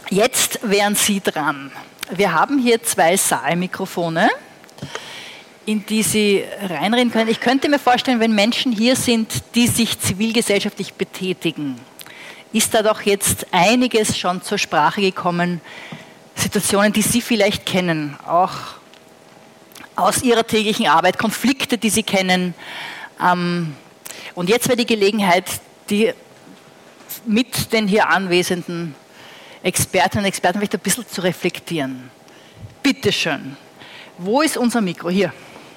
Jetzt wären Sie dran. Wir haben hier 2 Saalmikrofone, in die Sie reinreden können. Ich könnte mir vorstellen, wenn Menschen hier sind, die sich zivilgesellschaftlich betätigen, ist da doch jetzt einiges schon zur Sprache gekommen, Situationen, die Sie vielleicht kennen, auch aus Ihrer täglichen Arbeit, Konflikte, die Sie kennen. Und jetzt wäre die Gelegenheit, die mit den hier anwesenden Expertinnen und Experten vielleicht ein bisschen zu reflektieren. Bitte schön. Wo ist unser Mikro? Hier.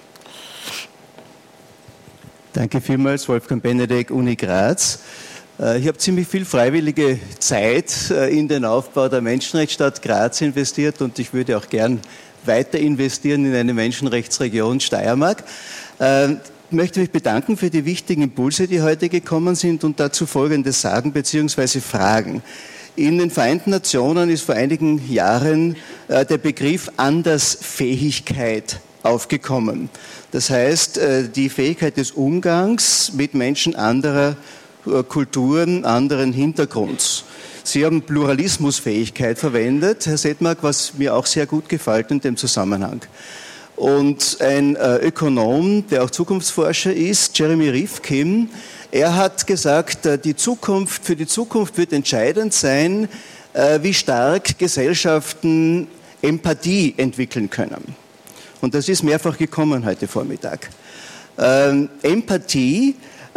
Danke vielmals, Wolfgang Benedek, Uni Graz. Ich habe ziemlich viel freiwillige Zeit in den Aufbau der Menschenrechtsstadt Graz investiert und ich würde auch gern weiter investieren in eine Menschenrechtsregion Steiermark. Ich möchte mich bedanken für die wichtigen Impulse, die heute gekommen sind und dazu Folgendes sagen bzw. fragen. In den Vereinten Nationen ist vor einigen Jahren der Begriff Andersfähigkeit aufgekommen. Das heißt, die Fähigkeit des Umgangs mit Menschen anderer Kulturen, anderen Hintergrunds. Sie haben Pluralismusfähigkeit verwendet, Herr Sedmak, was mir auch sehr gut gefällt in dem Zusammenhang. Und ein Ökonom, der auch Zukunftsforscher ist, Jeremy Rifkin, er hat gesagt, für die Zukunft wird entscheidend sein, wie stark Gesellschaften Empathie entwickeln können. Und das ist mehrfach gekommen heute Vormittag. Empathie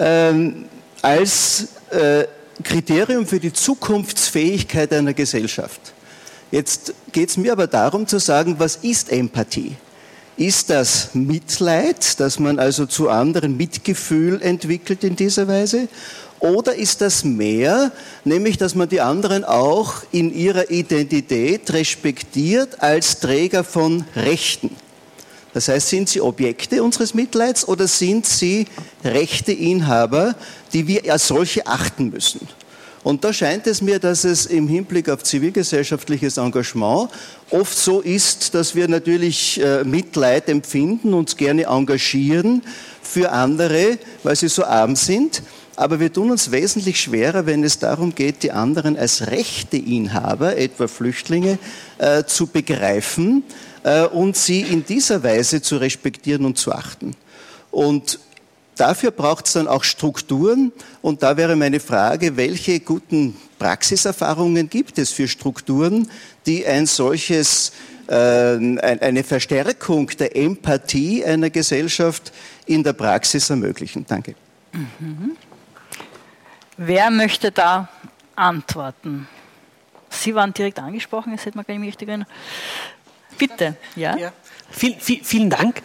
als Kriterium für die Zukunftsfähigkeit einer Gesellschaft. Jetzt geht es mir aber darum zu sagen, was ist Empathie? Ist das Mitleid, dass man also zu anderen Mitgefühl entwickelt in dieser Weise? Oder ist das mehr, nämlich dass man die anderen auch in ihrer Identität respektiert als Träger von Rechten? Das heißt, sind sie Objekte unseres Mitleids oder sind sie Rechteinhaber, die wir als solche achten müssen? Und da scheint es mir, dass es im Hinblick auf zivilgesellschaftliches Engagement oft so ist, dass wir natürlich Mitleid empfinden, uns gerne engagieren für andere, weil sie so arm sind. Aber wir tun uns wesentlich schwerer, wenn es darum geht, die anderen als Rechteinhaber, etwa Flüchtlinge, zu begreifen und sie in dieser Weise zu respektieren und zu achten. Und dafür braucht es dann auch Strukturen und da wäre meine Frage, welche guten Praxiserfahrungen gibt es für Strukturen, die ein solches, eine Verstärkung der Empathie einer Gesellschaft in der Praxis ermöglichen? Danke. Mhm. Wer möchte da antworten? Sie waren direkt angesprochen, jetzt hätte man gar nicht richtig erinnern. Bitte, ja? Ja. Vielen Dank.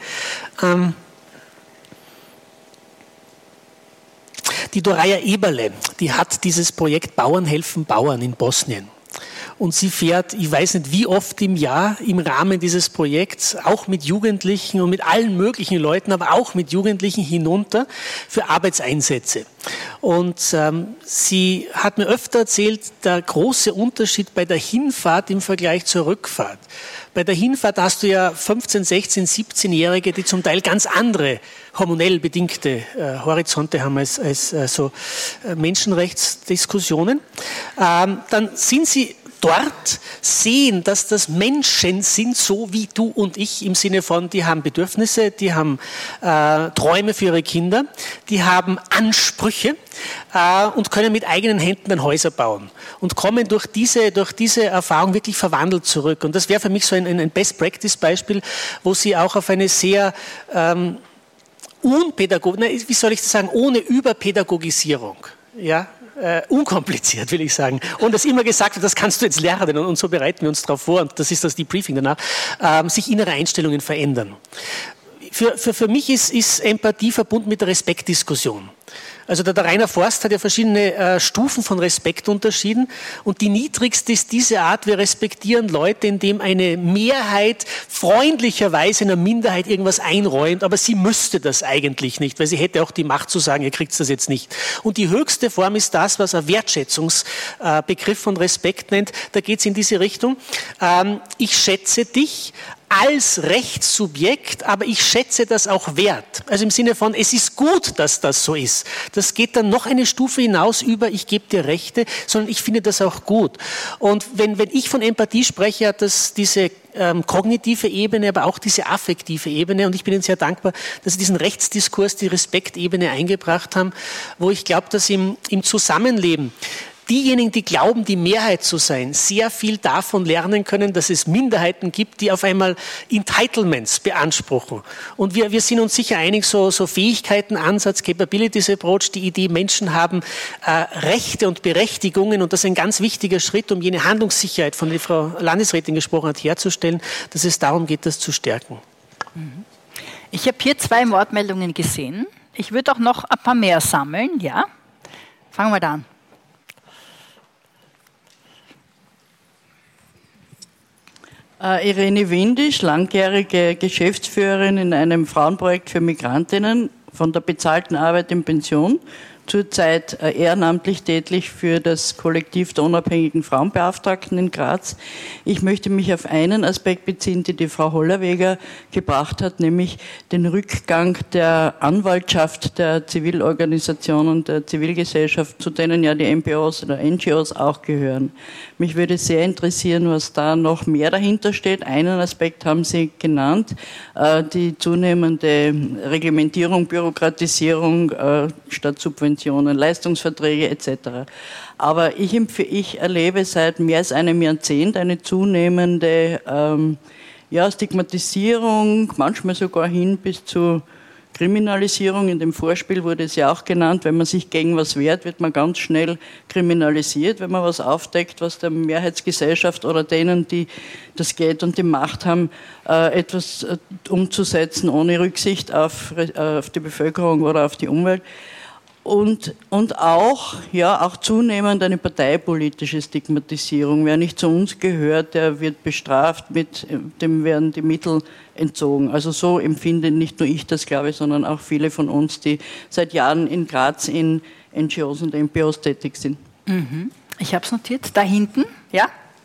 Die Doraya Eberle, die hat dieses Projekt Bauern helfen Bauern in Bosnien. Und sie fährt, ich weiß nicht wie oft im Jahr im Rahmen dieses Projekts, auch mit Jugendlichen und mit allen möglichen Leuten, aber auch mit Jugendlichen hinunter für Arbeitseinsätze. Und sie hat mir öfter erzählt, der große Unterschied bei der Hinfahrt im Vergleich zur Rückfahrt. Bei der Hinfahrt hast du ja 15-, 16-, 17-Jährige, die zum Teil ganz andere hormonell bedingte Horizonte haben als so Menschenrechtsdiskussionen. Dann sind sie dort, sehen, dass das Menschen sind, so wie du und ich, im Sinne von, die haben Bedürfnisse, die haben Träume für ihre Kinder, die haben Ansprüche und können mit eigenen Händen dann Häuser bauen und kommen durch diese Erfahrung wirklich verwandelt zurück. Und das wäre für mich so ein Best-Practice-Beispiel, wo sie auch auf eine sehr wie soll ich das sagen, ohne Überpädagogisierung, ja, unkompliziert, will ich sagen. Und das immer gesagt wird, das kannst du jetzt lernen und so bereiten wir uns darauf vor und das ist das Debriefing danach, sich innere Einstellungen verändern. Für mich ist Empathie verbunden mit der Respektdiskussion. Also der Rainer Forst hat ja verschiedene Stufen von Respekt unterschieden und die niedrigste ist diese Art, wir respektieren Leute, indem eine Mehrheit freundlicherweise einer Minderheit irgendwas einräumt, aber sie müsste das eigentlich nicht, weil sie hätte auch die Macht zu sagen, ihr kriegt das jetzt nicht. Und die höchste Form ist das, was ein Wertschätzungsbegriff von Respekt nennt, da geht es in diese Richtung. Ich schätze dich als Rechtssubjekt, aber ich schätze das auch wert. Also im Sinne von, es ist gut, dass das so ist. Das geht dann noch eine Stufe hinaus über, ich gebe dir Rechte, sondern ich finde das auch gut. Und wenn ich von Empathie spreche, hat das diese kognitive Ebene, aber auch diese affektive Ebene. Und ich bin Ihnen sehr dankbar, dass Sie diesen Rechtsdiskurs, die Respektebene eingebracht haben, wo ich glaube, dass im Zusammenleben diejenigen, die glauben, die Mehrheit zu sein, sehr viel davon lernen können, dass es Minderheiten gibt, die auf einmal Entitlements beanspruchen. Und wir sind uns sicher einig, so Fähigkeiten, Ansatz, Capabilities Approach, die Idee, Menschen haben Rechte und Berechtigungen, und das ist ein ganz wichtiger Schritt, um jene Handlungssicherheit, von der die Frau Landesrätin gesprochen hat, herzustellen, dass es darum geht, das zu stärken. Ich habe hier 2 Wortmeldungen gesehen. Ich würde auch noch ein paar mehr sammeln. Ja, fangen wir da an. Irene Windisch, langjährige Geschäftsführerin in einem Frauenprojekt für Migrantinnen von der bezahlten Arbeit in Pension, zurzeit ehrenamtlich tätig für das Kollektiv der unabhängigen Frauenbeauftragten in Graz. Ich möchte mich auf einen Aspekt beziehen, den die Frau Hollerweger gebracht hat, nämlich den Rückgang der Anwaltschaft der Zivilorganisationen, der Zivilgesellschaft, zu denen ja die NPOs oder NGOs auch gehören. Mich würde sehr interessieren, was da noch mehr dahinter steht. Einen Aspekt haben Sie genannt, die zunehmende Reglementierung, Bürokratisierung statt Subventionen, Leistungsverträge etc. Aber ich erlebe seit mehr als einem Jahrzehnt eine zunehmende Stigmatisierung, manchmal sogar hin bis zu Kriminalisierung. In dem Vorspiel wurde es ja auch genannt, wenn man sich gegen was wehrt, wird man ganz schnell kriminalisiert, wenn man was aufdeckt, was der Mehrheitsgesellschaft oder denen, die das Geld und die Macht haben, etwas umzusetzen, ohne Rücksicht auf die Bevölkerung oder auf die Umwelt. Und auch zunehmend eine parteipolitische Stigmatisierung. Wer nicht zu uns gehört, der wird bestraft, mit dem werden die Mittel entzogen. Also so empfinde nicht nur ich das, glaube ich, sondern auch viele von uns, die seit Jahren in Graz in NGOs und NPOs tätig sind. Mhm. Ich habe es notiert. Da hinten, ja?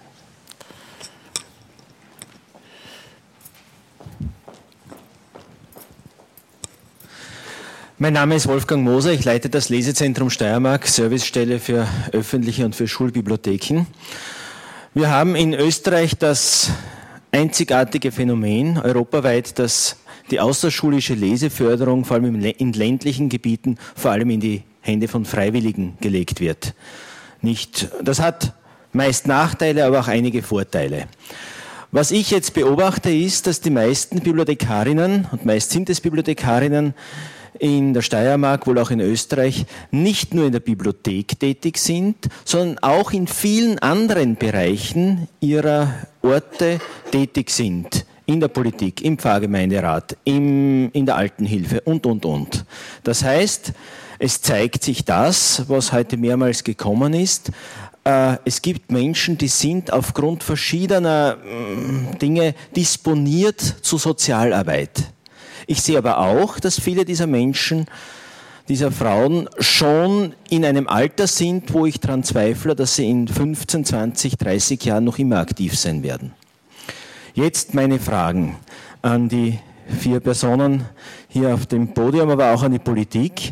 Mein Name ist Wolfgang Moser, ich leite das Lesezentrum Steiermark, Servicestelle für öffentliche und für Schulbibliotheken. Wir haben in Österreich das einzigartige Phänomen europaweit, dass die außerschulische Leseförderung vor allem in ländlichen Gebieten vor allem in die Hände von Freiwilligen gelegt wird. Das hat meist Nachteile, aber auch einige Vorteile. Was ich jetzt beobachte, ist, dass die meisten Bibliothekarinnen, und meist sind es Bibliothekarinnen, in der Steiermark, wohl auch in Österreich, nicht nur in der Bibliothek tätig sind, sondern auch in vielen anderen Bereichen ihrer Orte tätig sind. In der Politik, im Pfarrgemeinderat, in der Altenhilfe und. Das heißt, es zeigt sich das, was heute mehrmals gekommen ist. Es gibt Menschen, die sind aufgrund verschiedener Dinge disponiert zu Sozialarbeit. Ich sehe aber auch, dass viele dieser Menschen, dieser Frauen schon in einem Alter sind, wo ich daran zweifle, dass sie in 15, 20, 30 Jahren noch immer aktiv sein werden. Jetzt meine Fragen an die 4 Personen hier auf dem Podium, aber auch an die Politik.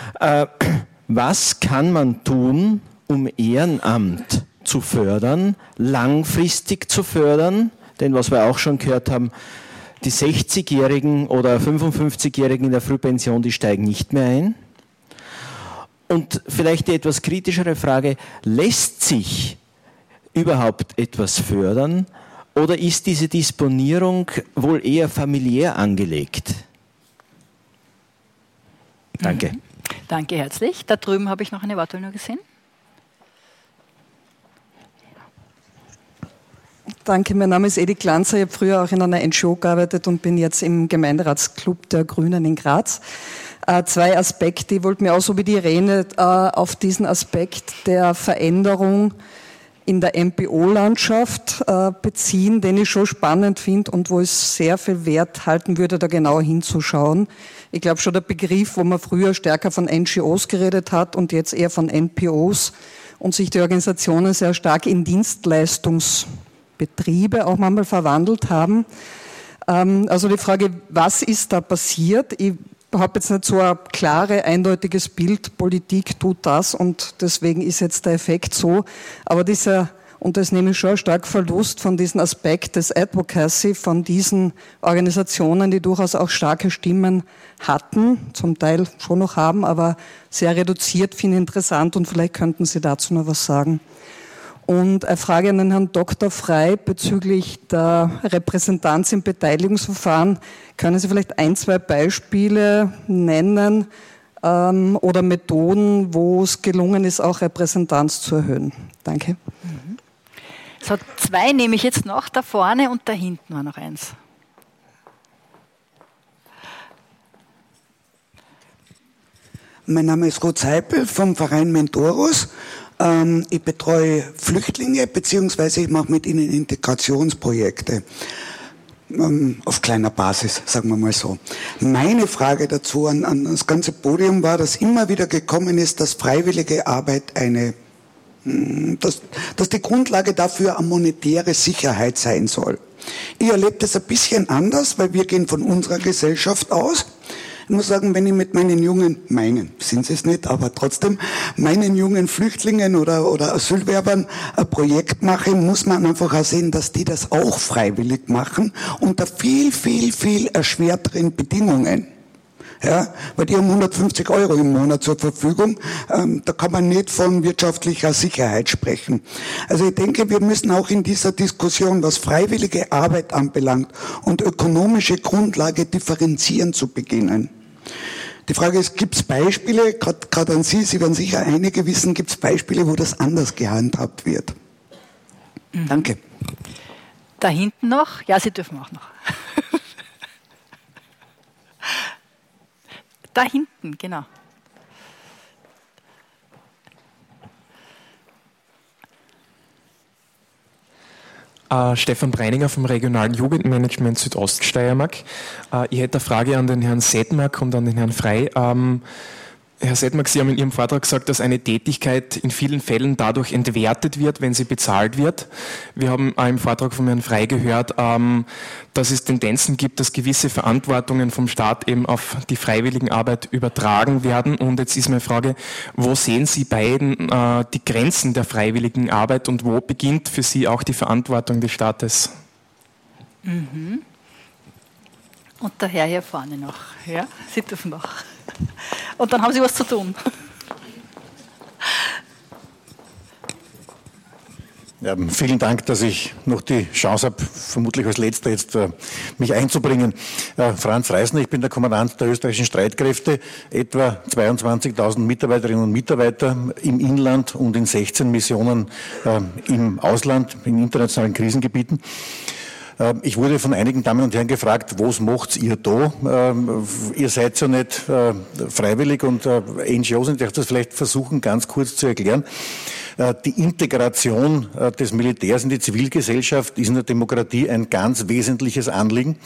Was kann man tun, um Ehrenamt zu fördern, langfristig zu fördern? Denn was wir auch schon gehört haben, die 60-Jährigen oder 55-Jährigen in der Frühpension, die steigen nicht mehr ein. Und vielleicht die etwas kritischere Frage, lässt sich überhaupt etwas fördern oder ist diese Disponierung wohl eher familiär angelegt? Danke. Danke herzlich. Da drüben habe ich noch eine Wortmeldung gesehen. Danke, mein Name ist Edith Glanzer. Ich habe früher auch in einer NGO gearbeitet und bin jetzt im Gemeinderatsclub der Grünen in Graz. 2 Aspekte. Ich wollte mir auch so wie die Irene auf diesen Aspekt der Veränderung in der NPO-Landschaft beziehen, den ich schon spannend finde und wo ich sehr viel Wert halten würde, da genauer hinzuschauen. Ich glaube schon der Begriff, wo man früher stärker von NGOs geredet hat und jetzt eher von NPOs und sich die Organisationen sehr stark in Dienstleistungsbetriebe auch manchmal verwandelt haben. Also die Frage, was ist da passiert? Ich habe jetzt nicht so ein klares, eindeutiges Bild, Politik tut das und deswegen ist jetzt der Effekt so. Aber und das nehme ich schon stark Verlust von diesem Aspekt des Advocacy, von diesen Organisationen, die durchaus auch starke Stimmen hatten, zum Teil schon noch haben, aber sehr reduziert, finde ich interessant und vielleicht könnten Sie dazu noch was sagen. Und eine Frage an den Herrn Dr. Frey bezüglich der Repräsentanz im Beteiligungsverfahren. Können Sie vielleicht 1, 2 Beispiele nennen oder Methoden, wo es gelungen ist, auch Repräsentanz zu erhöhen? Danke. So, 2 nehme ich jetzt noch, da vorne und da hinten war noch eins. Mein Name ist Ruth Seipel vom Verein Mentorus. Ich betreue Flüchtlinge beziehungsweise ich mache mit ihnen Integrationsprojekte. Auf kleiner Basis, sagen wir mal so. Meine Frage dazu an das ganze Podium war, dass immer wieder gekommen ist, dass freiwillige Arbeit dass die Grundlage dafür eine monetäre Sicherheit sein soll. Ich erlebe das ein bisschen anders, weil wir gehen von unserer Gesellschaft aus. Ich muss sagen, wenn ich mit sind sie es nicht, aber trotzdem, meinen jungen Flüchtlingen oder Asylwerbern ein Projekt mache, muss man einfach auch sehen, dass die das auch freiwillig machen, unter viel, viel, viel erschwerteren Bedingungen. Ja, weil die haben 150 € im Monat zur Verfügung. Da kann man nicht von wirtschaftlicher Sicherheit sprechen. Also ich denke, wir müssen auch in dieser Diskussion, was freiwillige Arbeit anbelangt und ökonomische Grundlage differenzieren zu beginnen. Die Frage ist, gibt es Beispiele, gerade an Sie werden sicher einige wissen, gibt es Beispiele, wo das anders gehandhabt wird? Danke. Da hinten noch? Ja, Sie dürfen auch noch. Da hinten, genau. Stefan Breininger vom Regionalen Jugendmanagement Südoststeiermark. Ich hätte eine Frage an den Herrn Sedmak und an den Herrn Frey. Herr Sedmak, Sie haben in Ihrem Vortrag gesagt, dass eine Tätigkeit in vielen Fällen dadurch entwertet wird, wenn sie bezahlt wird. Wir haben auch im Vortrag von Herrn Frey gehört, dass es Tendenzen gibt, dass gewisse Verantwortungen vom Staat eben auf die Freiwilligenarbeit übertragen werden. Und jetzt ist meine Frage, wo sehen Sie beiden die Grenzen der Freiwilligenarbeit und wo beginnt für Sie auch die Verantwortung des Staates? Mhm. Und der Herr hier vorne noch. Ja, Sie dürfen noch. Und dann haben Sie was zu tun. Ja, vielen Dank, dass ich noch die Chance habe, vermutlich als Letzter jetzt mich einzubringen. Franz Reisner, ich bin der Kommandant der österreichischen Streitkräfte, etwa 22.000 Mitarbeiterinnen und Mitarbeiter im Inland und in 16 Missionen im Ausland, in internationalen Krisengebieten. Ich wurde von einigen Damen und Herren gefragt, was macht ihr da? Ihr seid ja nicht freiwillig und NGOs, und ich darf das vielleicht versuchen, ganz kurz zu erklären. Die Integration des Militärs in die Zivilgesellschaft ist in der Demokratie ein ganz wesentliches Anliegen.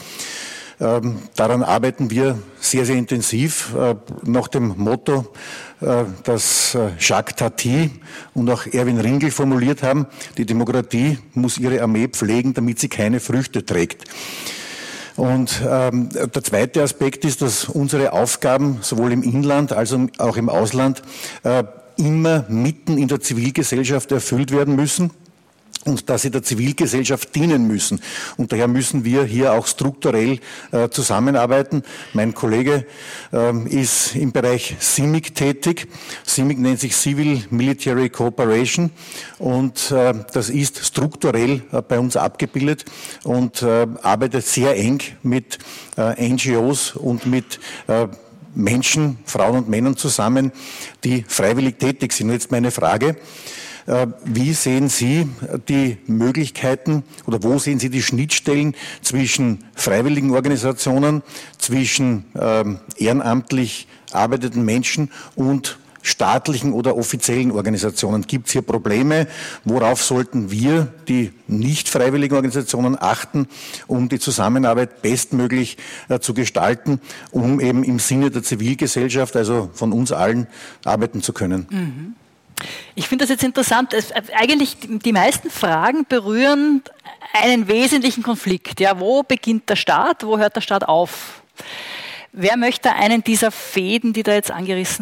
Daran arbeiten wir sehr, sehr intensiv nach dem Motto, das Jacques Tati und auch Erwin Ringel formuliert haben: Die Demokratie muss ihre Armee pflegen, damit sie keine Früchte trägt. Und der zweite Aspekt ist, dass unsere Aufgaben sowohl im Inland als auch im Ausland immer mitten in der Zivilgesellschaft erfüllt werden müssen und dass sie der Zivilgesellschaft dienen müssen. Und daher müssen wir hier auch strukturell zusammenarbeiten. Mein Kollege ist im Bereich CIMIC tätig. CIMIC nennt sich Civil Military Cooperation und das ist strukturell bei uns abgebildet und arbeitet sehr eng mit NGOs und mit Menschen, Frauen und Männern zusammen, die freiwillig tätig sind. Und jetzt meine Frage: Wie sehen Sie die Möglichkeiten oder wo sehen Sie die Schnittstellen zwischen freiwilligen Organisationen, zwischen ehrenamtlich arbeitenden Menschen und staatlichen oder offiziellen Organisationen? Gibt es hier Probleme? Worauf sollten wir, die nicht freiwilligen Organisationen, achten, um die Zusammenarbeit bestmöglich zu gestalten, um eben im Sinne der Zivilgesellschaft, also von uns allen, arbeiten zu können? Mhm. Ich finde das jetzt interessant. Eigentlich die meisten Fragen berühren einen wesentlichen Konflikt. Ja, wo beginnt der Staat, wo hört der Staat auf? Wer möchte einen dieser Fäden, die da jetzt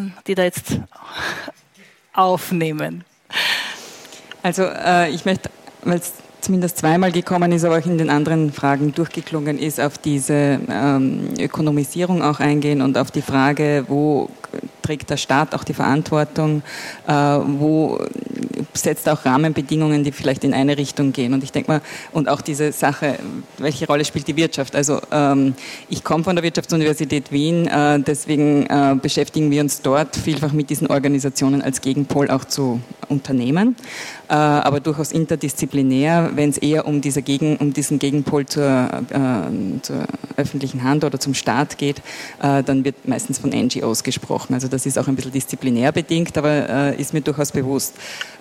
aufnehmen? Also ich möchte, weil es zumindest zweimal gekommen ist, aber auch in den anderen Fragen durchgeklungen ist, auf diese Ökonomisierung auch eingehen und auf die Frage, wo trägt der Staat auch die Verantwortung, wo setzt auch Rahmenbedingungen, die vielleicht in eine Richtung gehen. Und ich denke mal, und auch diese Sache, welche Rolle spielt die Wirtschaft? Also ich komme von der Wirtschaftsuniversität Wien, deswegen beschäftigen wir uns dort vielfach mit diesen Organisationen als Gegenpol auch zu Unternehmen, aber durchaus interdisziplinär, wenn es eher um diesen Gegenpol zur öffentlichen Hand oder zum Staat geht, dann wird meistens von NGOs gesprochen. Also das ist auch ein bisschen disziplinär bedingt, aber ist mir durchaus bewusst.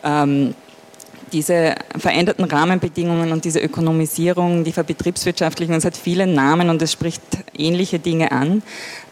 Diese veränderten Rahmenbedingungen und diese Ökonomisierung, die verbetriebswirtschaftlichen, es hat viele Namen und es spricht ähnliche Dinge an.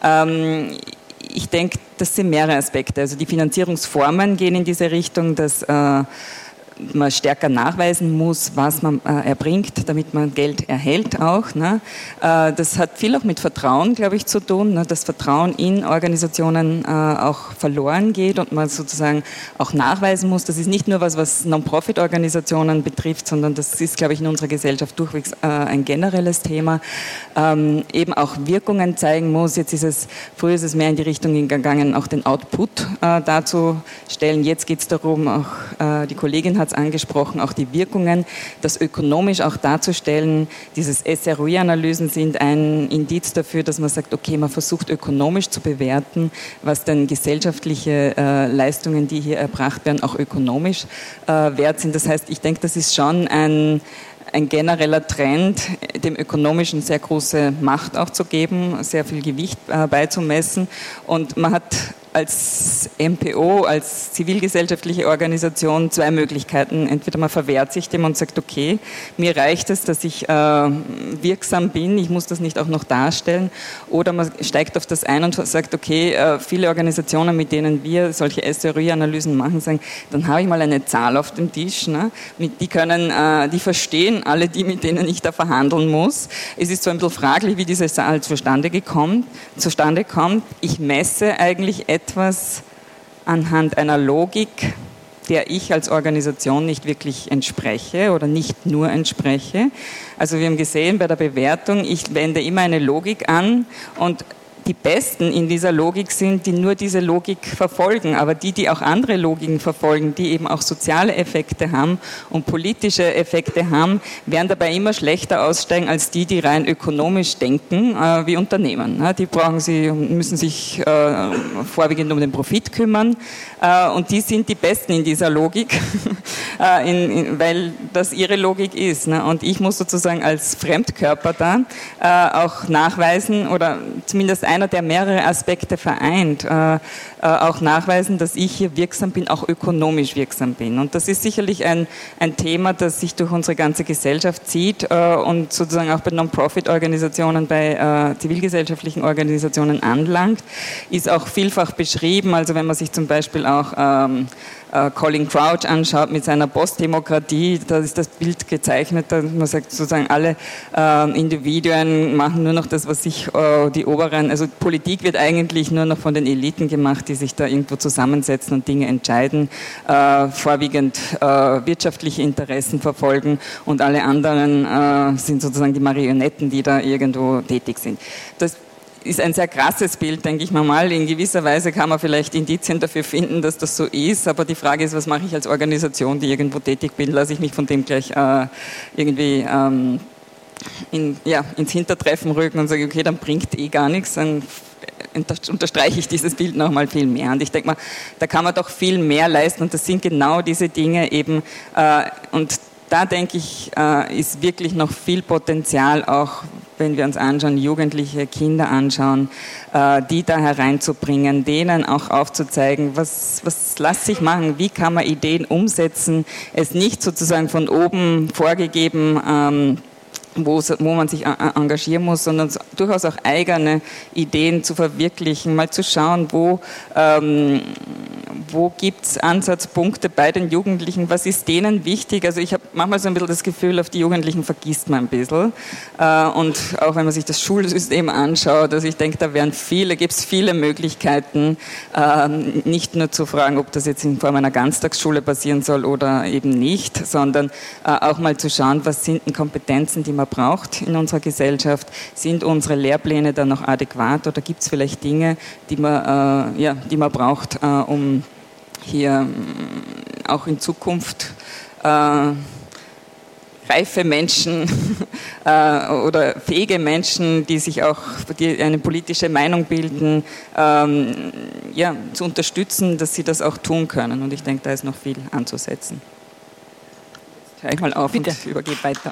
Ich denke, das sind mehrere Aspekte. Also die Finanzierungsformen gehen in diese Richtung, dass man stärker nachweisen muss, was man erbringt, damit man Geld erhält auch. Ne? Das hat viel auch mit Vertrauen, glaube ich, zu tun, ne? Dass Vertrauen in Organisationen auch verloren geht und man sozusagen auch nachweisen muss. Das ist nicht nur was Non-Profit-Organisationen betrifft, sondern das ist, glaube ich, in unserer Gesellschaft durchwegs ein generelles Thema. Eben auch Wirkungen zeigen muss. Früher ist es mehr in die Richtung gegangen, auch den Output darzustellen. Jetzt geht es darum, auch die Kollegin hat angesprochen, auch die Wirkungen, das ökonomisch auch darzustellen. Diese SROI-Analysen sind ein Indiz dafür, dass man sagt, okay, man versucht ökonomisch zu bewerten, was denn gesellschaftliche Leistungen, die hier erbracht werden, auch ökonomisch wert sind. Das heißt, ich denke, das ist schon ein genereller Trend, dem Ökonomischen sehr große Macht auch zu geben, sehr viel Gewicht beizumessen. Und man hat als MPO, als zivilgesellschaftliche Organisation zwei Möglichkeiten. Entweder man verwehrt sich dem und sagt, okay, mir reicht es, dass ich wirksam bin, ich muss das nicht auch noch darstellen. Oder man steigt auf das ein und sagt, okay, viele Organisationen, mit denen wir solche SROI-Analysen machen, sagen, dann habe ich mal eine Zahl auf dem Tisch. Ne? Die verstehen alle die, mit denen ich da verhandeln muss. Es ist so ein bisschen fraglich, wie diese Zahl zustande kommt. Ich messe eigentlich etwas anhand einer Logik, der ich als Organisation nicht wirklich entspreche oder nicht nur entspreche. Also wir haben gesehen bei der Bewertung, ich wende immer eine Logik an und die Besten in dieser Logik sind, die nur diese Logik verfolgen, aber die auch andere Logiken verfolgen, die eben auch soziale Effekte haben und politische Effekte haben, werden dabei immer schlechter aussteigen als die rein ökonomisch denken, wie Unternehmen. Die müssen sich vorwiegend um den Profit kümmern und die sind die Besten in dieser Logik, weil das ihre Logik ist. Und ich muss sozusagen als Fremdkörper da auch nachweisen oder zumindest einer, der mehrere Aspekte vereint, auch nachweisen, dass ich hier wirksam bin, auch ökonomisch wirksam bin. Und das ist sicherlich ein Thema, das sich durch unsere ganze Gesellschaft zieht und sozusagen auch bei Non-Profit-Organisationen, bei zivilgesellschaftlichen Organisationen anlangt, ist auch vielfach beschrieben. Also wenn man sich zum Beispiel auch Colin Crouch anschaut mit seiner Postdemokratie, da ist das Bild gezeichnet, man sagt sozusagen, alle Individuen machen nur noch das, was sich die Oberen, also Politik wird eigentlich nur noch von den Eliten gemacht, die sich da irgendwo zusammensetzen und Dinge entscheiden, vorwiegend wirtschaftliche Interessen verfolgen und alle anderen sind sozusagen die Marionetten, die da irgendwo tätig sind. Das ist ein sehr krasses Bild, denke ich mal. In gewisser Weise kann man vielleicht Indizien dafür finden, dass das so ist, aber die Frage ist, was mache ich als Organisation, die irgendwo tätig bin? Lasse ich mich von dem gleich irgendwie ins Hintertreffen rücken und sage, okay, dann bringt gar nichts, dann unterstreiche ich dieses Bild nochmal viel mehr. Und ich denke mal, da kann man doch viel mehr leisten und das sind genau diese Dinge eben und da denke ich, ist wirklich noch viel Potenzial auch, wenn wir uns anschauen, Jugendliche, Kinder anschauen, die da hereinzubringen, denen auch aufzuzeigen, was lässt sich machen, wie kann man Ideen umsetzen, es nicht sozusagen von oben vorgegeben, wo man sich engagieren muss, sondern durchaus auch eigene Ideen zu verwirklichen, mal zu schauen, wo wo gibt es Ansatzpunkte bei den Jugendlichen, was ist denen wichtig? Also ich habe manchmal so ein bisschen das Gefühl, auf die Jugendlichen vergisst man ein bisschen. Und auch wenn man sich das Schulsystem anschaut, also ich denke, da gibt es viele Möglichkeiten, nicht nur zu fragen, ob das jetzt in Form einer Ganztagsschule passieren soll oder eben nicht, sondern auch mal zu schauen, was sind denn Kompetenzen, die man braucht in unserer Gesellschaft? Sind unsere Lehrpläne dann noch adäquat oder gibt es vielleicht Dinge, die man braucht, um hier auch in Zukunft reife Menschen oder fähige Menschen, die eine politische Meinung bilden, zu unterstützen, dass sie das auch tun können. Und ich denke, da ist noch viel anzusetzen. Jetzt höre ich mal auf und übergebe weiter.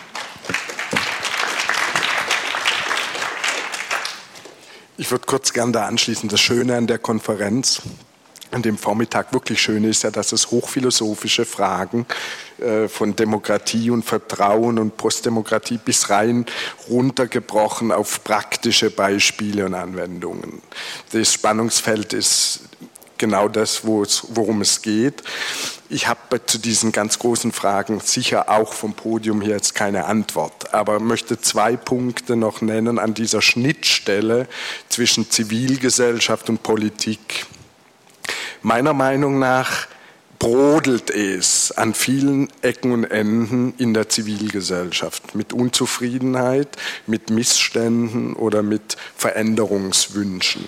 Ich würde kurz gerne da anschließen. Das Schöne an der Konferenz, an dem Vormittag wirklich Schöne ist ja, dass es hochphilosophische Fragen von Demokratie und Vertrauen und Postdemokratie bis rein runtergebrochen auf praktische Beispiele und Anwendungen. Das Spannungsfeld ist genau das, worum es geht. Ich habe zu diesen ganz großen Fragen sicher auch vom Podium hier jetzt keine Antwort, aber möchte 2 Punkte noch nennen an dieser Schnittstelle zwischen Zivilgesellschaft und Politik. Meiner Meinung nach brodelt es an vielen Ecken und Enden in der Zivilgesellschaft mit Unzufriedenheit, mit Missständen oder mit Veränderungswünschen.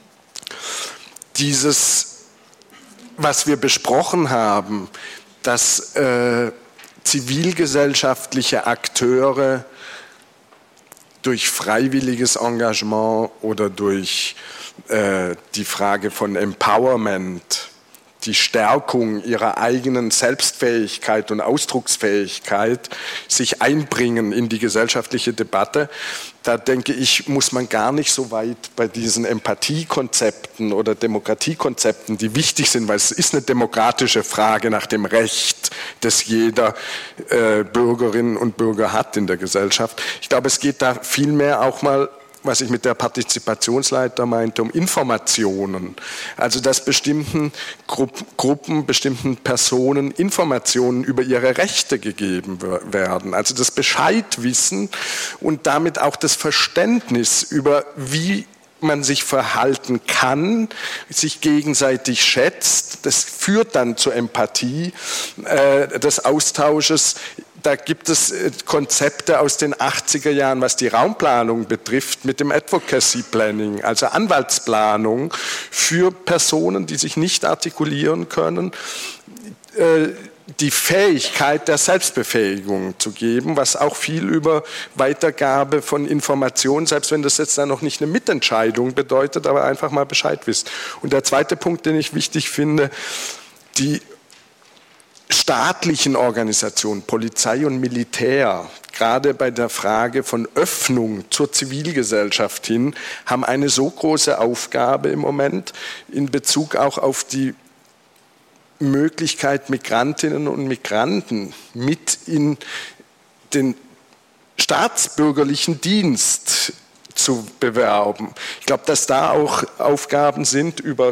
Dieses, was wir besprochen haben, dass zivilgesellschaftliche Akteure durch freiwilliges Engagement oder durch die Frage von Empowerment, die Stärkung ihrer eigenen Selbstfähigkeit und Ausdrucksfähigkeit sich einbringen in die gesellschaftliche Debatte. Da denke ich, muss man gar nicht so weit bei diesen Empathiekonzepten oder Demokratiekonzepten, die wichtig sind, weil es ist eine demokratische Frage nach dem Recht, das jeder Bürgerin und Bürger hat in der Gesellschaft. Ich glaube, es geht da vielmehr auch mal, was ich mit der Partizipationsleiter meinte, um Informationen. Also dass bestimmten Gruppen, bestimmten Personen Informationen über ihre Rechte gegeben werden. Also das Bescheidwissen und damit auch das Verständnis über, wie man sich verhalten kann, sich gegenseitig schätzt. Das führt dann zur Empathie des Austausches. Da gibt es Konzepte aus den 80er Jahren, was die Raumplanung betrifft, mit dem Advocacy Planning, also Anwaltsplanung für Personen, die sich nicht artikulieren können, die Fähigkeit der Selbstbefähigung zu geben, was auch viel über Weitergabe von Informationen, selbst wenn das jetzt dann noch nicht eine Mitentscheidung bedeutet, aber einfach mal Bescheid wissen. Und der zweite Punkt, den ich wichtig finde, die staatlichen Organisationen, Polizei und Militär, gerade bei der Frage von Öffnung zur Zivilgesellschaft hin, haben eine so große Aufgabe im Moment in Bezug auch auf die Möglichkeit, Migrantinnen und Migranten mit in den staatsbürgerlichen Dienst zu bewerben. Ich glaube, dass da auch Aufgaben sind über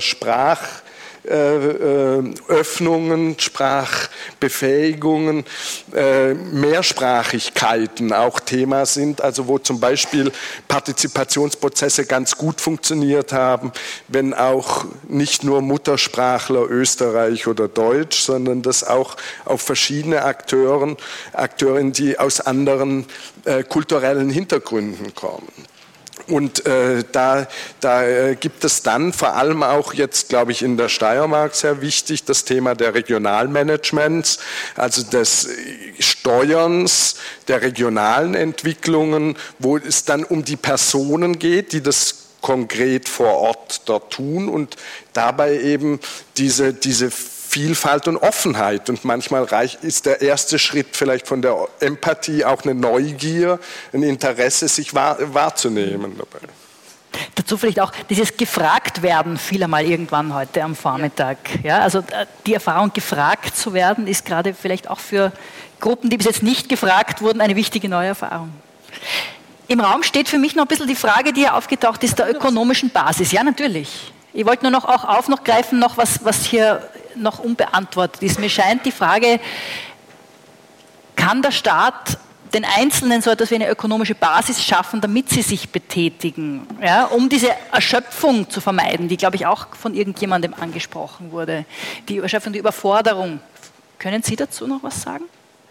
Öffnungen, Sprachbefähigungen, Mehrsprachigkeiten auch Thema sind, also wo zum Beispiel Partizipationsprozesse ganz gut funktioniert haben, wenn auch nicht nur Muttersprachler Österreich oder Deutsch, sondern dass auch auf verschiedene Akteurinnen, die aus anderen kulturellen Hintergründen kommen. Und da gibt es dann vor allem auch jetzt, glaube ich, in der Steiermark sehr wichtig das Thema der Regionalmanagements, also des Steuerns der regionalen Entwicklungen, wo es dann um die Personen geht, die das konkret vor Ort dort tun und dabei eben diese Vielfalt und Offenheit. Und manchmal ist der erste Schritt vielleicht von der Empathie auch eine Neugier, ein Interesse, sich wahrzunehmen dabei. Dazu vielleicht auch dieses gefragt werden vieler Mal irgendwann heute am Vormittag. Ja, also die Erfahrung, gefragt zu werden, ist gerade vielleicht auch für Gruppen, die bis jetzt nicht gefragt wurden, eine wichtige neue Erfahrung. Im Raum steht für mich noch ein bisschen die Frage, die ja aufgetaucht ist, der ökonomischen Basis. Ja, natürlich. Ich wollte nur noch auch aufgreifen, was hier noch unbeantwortet ist. Mir scheint die Frage, kann der Staat den Einzelnen so etwas wie eine ökonomische Basis schaffen, damit sie sich betätigen, ja, um diese Erschöpfung zu vermeiden, die, glaube ich, auch von irgendjemandem angesprochen wurde. Die Erschöpfung, die Überforderung. Können Sie dazu noch was sagen?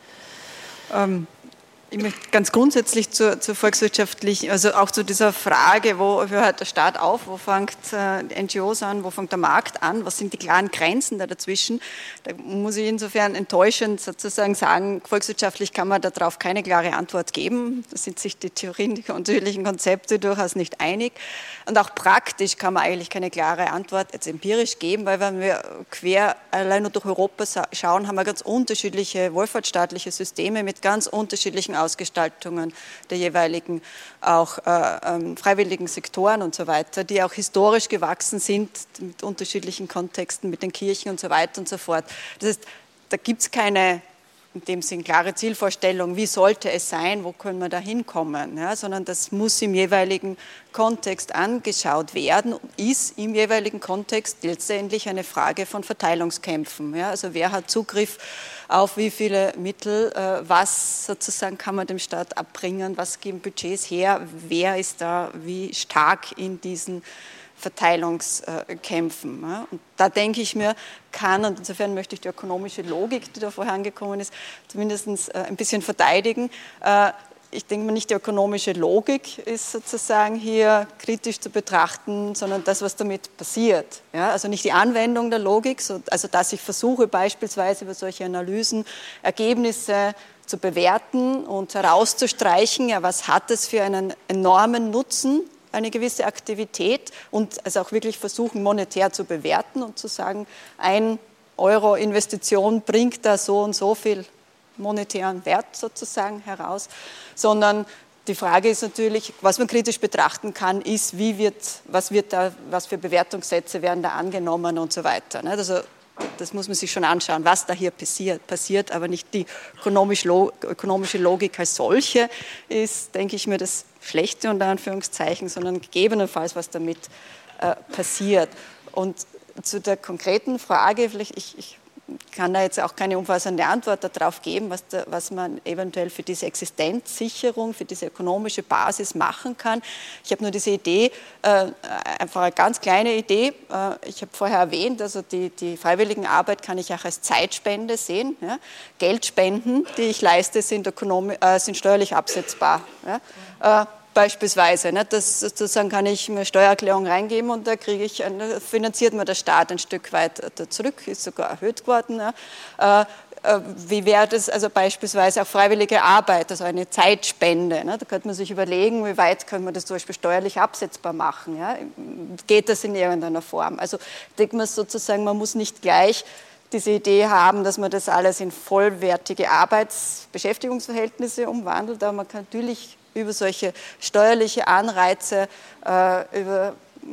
Ich möchte ganz grundsätzlich zur volkswirtschaftlichen, also auch zu dieser Frage, wo hört der Staat auf, wo fängt NGOs an, wo fängt der Markt an, was sind die klaren Grenzen da dazwischen? Da muss ich insofern enttäuschend sozusagen sagen, volkswirtschaftlich kann man darauf keine klare Antwort geben. Da sind sich die Theorien, die unterschiedlichen Konzepte durchaus nicht einig. Und auch praktisch kann man eigentlich keine klare Antwort jetzt empirisch geben, weil wenn wir quer allein nur durch Europa schauen, haben wir ganz unterschiedliche wohlfahrtsstaatliche Systeme mit ganz unterschiedlichen Ausgestaltungen der jeweiligen auch freiwilligen Sektoren und so weiter, die auch historisch gewachsen sind mit unterschiedlichen Kontexten, mit den Kirchen und so weiter und so fort. Das heißt, da gibt es keine in dem Sinn klare Zielvorstellung, wie sollte es sein, wo können wir da hinkommen, ja, sondern das muss im jeweiligen Kontext angeschaut werden und ist im jeweiligen Kontext letztendlich eine Frage von Verteilungskämpfen. Ja, also wer hat Zugriff auf wie viele Mittel, was sozusagen kann man dem Staat abbringen, was geben Budgets her, wer ist da wie stark in diesen Verteilungskämpfen. Und da denke ich mir, und insofern möchte ich die ökonomische Logik, die da vorher angekommen ist, zumindest ein bisschen verteidigen. Ich denke mir, nicht die ökonomische Logik ist sozusagen hier kritisch zu betrachten, sondern das, was damit passiert. Ja, also nicht die Anwendung der Logik, also dass ich versuche beispielsweise über solche Analysen Ergebnisse zu bewerten und herauszustreichen, ja, was hat es für einen enormen Nutzen, eine gewisse Aktivität und also auch wirklich versuchen, monetär zu bewerten und zu sagen, 1 Euro Investition bringt da so und so viel monetären Wert sozusagen heraus, sondern die Frage ist natürlich, was man kritisch betrachten kann, ist, was für Bewertungssätze werden da angenommen und so weiter. Also das muss man sich schon anschauen, was da hier passiert, aber nicht die ökonomische Logik als solche ist, denke ich mir, das Schlechte unter Anführungszeichen, sondern gegebenenfalls, was damit passiert. Und zu der konkreten Frage, vielleicht ich kann da jetzt auch keine umfassende Antwort darauf geben, was man eventuell für diese Existenzsicherung, für diese ökonomische Basis machen kann. Ich habe nur diese Idee, einfach eine ganz kleine Idee. Ich habe vorher erwähnt, also die Freiwilligenarbeit kann ich auch als Zeitspende sehen. Ja. Geldspenden, die ich leiste, sind steuerlich absetzbar. Ja. Beispielsweise, ne, das sozusagen kann ich mir Steuererklärung reingeben und da finanziert mir der Staat ein Stück weit zurück, ist sogar erhöht worden. Ja. Wie wäre das also beispielsweise auch freiwillige Arbeit, also eine Zeitspende? Ne? Da könnte man sich überlegen, wie weit können wir das zum Beispiel steuerlich absetzbar machen? Ja? Geht das in irgendeiner Form? Also ich denke mal sozusagen, man muss nicht gleich diese Idee haben, dass man das alles in vollwertige Beschäftigungsverhältnisse umwandelt, aber man kann natürlich über solche steuerliche Anreize, über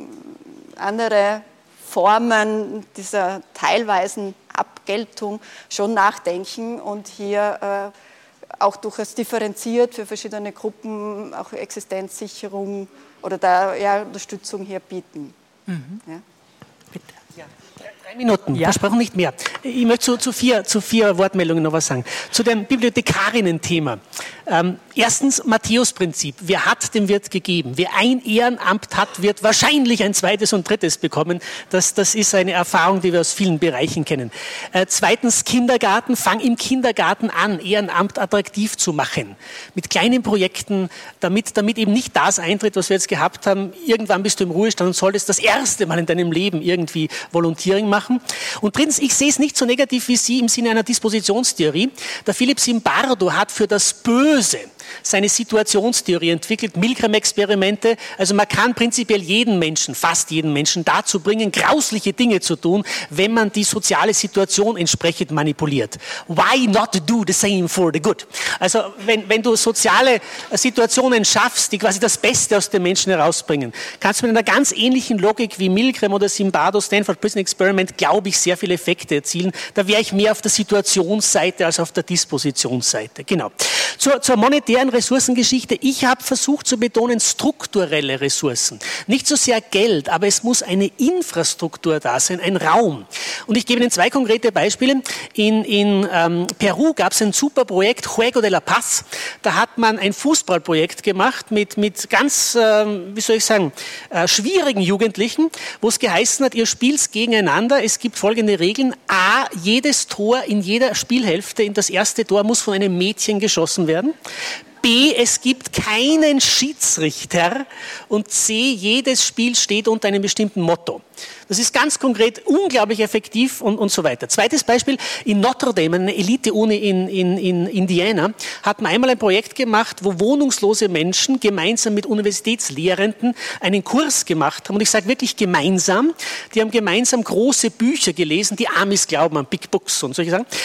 andere Formen dieser teilweisen Abgeltung schon nachdenken und hier auch durchaus differenziert für verschiedene Gruppen auch Existenzsicherung oder Unterstützung hier bieten. Mhm. Ja. Bitte. Ja. 3 Minuten, versprochen nicht mehr. Ich möchte zu vier Wortmeldungen noch was sagen. Zu dem Bibliothekarinnen-Thema. Erstens, Matthäus-Prinzip. Wer hat, dem wird gegeben. Wer ein Ehrenamt hat, wird wahrscheinlich ein zweites und drittes bekommen. Das ist eine Erfahrung, die wir aus vielen Bereichen kennen. Zweitens, Kindergarten. Fang im Kindergarten an, Ehrenamt attraktiv zu machen. Mit kleinen Projekten, damit eben nicht das eintritt, was wir jetzt gehabt haben. Irgendwann bist du im Ruhestand und solltest das erste Mal in deinem Leben irgendwie Volontiering machen. Und drittens, ich sehe es nicht so negativ wie Sie im Sinne einer Dispositionstheorie. Der Philipp Zimbardo hat für das Böse seine Situationstheorie entwickelt, Milgram-Experimente. Also man kann prinzipiell jeden Menschen, fast jeden Menschen dazu bringen, grausliche Dinge zu tun, wenn man die soziale Situation entsprechend manipuliert. Why not do the same for the good? Also wenn du soziale Situationen schaffst, die quasi das Beste aus den Menschen herausbringen, kannst du mit einer ganz ähnlichen Logik wie Milgram oder Zimbardo, Stanford Prison Experiment, glaube ich, sehr viele Effekte erzielen. Da wäre ich mehr auf der Situationsseite als auf der Dispositionsseite. Genau. Zur zur monetären Ressourcengeschichte. Ich habe versucht zu betonen, strukturelle Ressourcen. Nicht so sehr Geld, aber es muss eine Infrastruktur da sein, ein Raum. Und ich gebe Ihnen 2 konkrete Beispiele. In Peru gab es ein super Projekt, Juego de la Paz. Da hat man ein Fußballprojekt gemacht mit ganz, schwierigen Jugendlichen, wo es geheißen hat, ihr spielt gegeneinander. Es gibt folgende Regeln. A, jedes Tor in jeder Spielhälfte in das erste Tor muss von einem Mädchen geschossen werden. B, es gibt keinen Schiedsrichter. Und C, jedes Spiel steht unter einem bestimmten Motto. Das ist ganz konkret, unglaublich effektiv und so weiter. Zweites Beispiel, in Notre Dame, eine Elite-Uni in Indiana, hat man einmal ein Projekt gemacht, wo wohnungslose Menschen gemeinsam mit Universitätslehrenden einen Kurs gemacht haben. Und ich sage wirklich gemeinsam. Die haben gemeinsam große Bücher gelesen, die Amis glauben an Big Books und solche Sachen.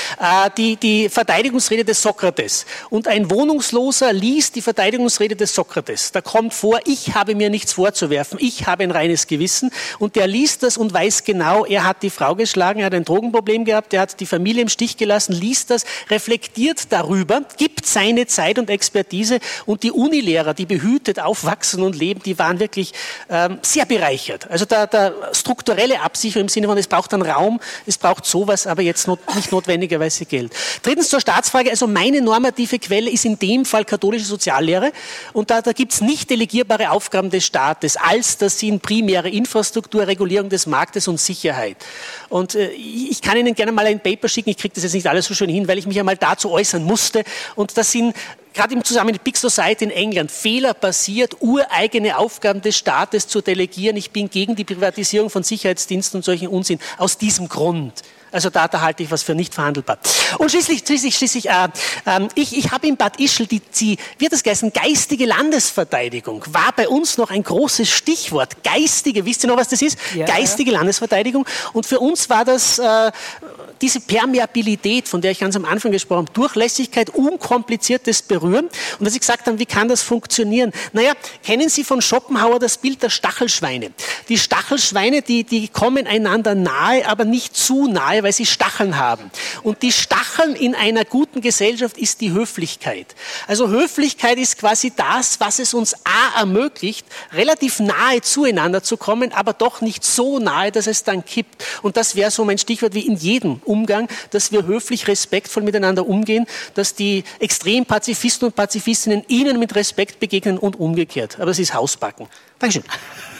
Die Verteidigungsrede des Sokrates. Und ein Wohnungsloser liest die Verteidigungsrede des Sokrates. Da kommt vor, ich habe mir nichts vorzuwerfen, ich habe ein reines Gewissen. Und der liest das und weiß genau, er hat die Frau geschlagen, er hat ein Drogenproblem gehabt, er hat die Familie im Stich gelassen, liest das, reflektiert darüber, gibt seine Zeit und Expertise und die Unilehrer, die behütet aufwachsen und leben, die waren wirklich sehr bereichert. Also da strukturelle Absicherung im Sinne von, es braucht einen Raum, es braucht sowas, aber jetzt nicht notwendigerweise Geld. Drittens zur Staatsfrage, also meine normative Quelle ist in dem Fall katholische Soziallehre und da gibt es nicht delegierbare Aufgaben des Staates, als das sind primäre Infrastruktur, Regulierung des Marktes und Sicherheit. Und ich kann Ihnen gerne mal ein Paper schicken, ich kriege das jetzt nicht alles so schön hin, weil ich mich einmal dazu äußern musste. Und das sind gerade im Zusammenhang mit Big Society in England Fehler passiert, ureigene Aufgaben des Staates zu delegieren. Ich bin gegen die Privatisierung von Sicherheitsdiensten und solchen Unsinn. Aus diesem Grund. Also da halte ich was für nicht verhandelbar. Und schließlich, ich habe in Bad Ischl wie hat das geheißen, geistige Landesverteidigung, war bei uns noch ein großes Stichwort. Geistige, wisst ihr noch, was das ist? Ja, geistige Landesverteidigung. Und für uns war das diese Permeabilität, von der ich ganz am Anfang gesprochen habe, Durchlässigkeit, unkompliziertes Berühren. Und dass ich gesagt habe, wie kann das funktionieren? Naja, kennen Sie von Schopenhauer das Bild der Stachelschweine? Die Stachelschweine, die kommen einander nahe, aber nicht zu nahe, weil sie Stacheln haben. Und die Stacheln in einer guten Gesellschaft ist die Höflichkeit. Also Höflichkeit ist quasi das, was es uns A ermöglicht, relativ nahe zueinander zu kommen, aber doch nicht so nahe, dass es dann kippt. Und das wäre so mein Stichwort wie in jedem Umgang, dass wir höflich, respektvoll miteinander umgehen, dass die Extrempazifisten und Pazifistinnen ihnen mit Respekt begegnen und umgekehrt. Aber es ist Hausbacken. Dankeschön.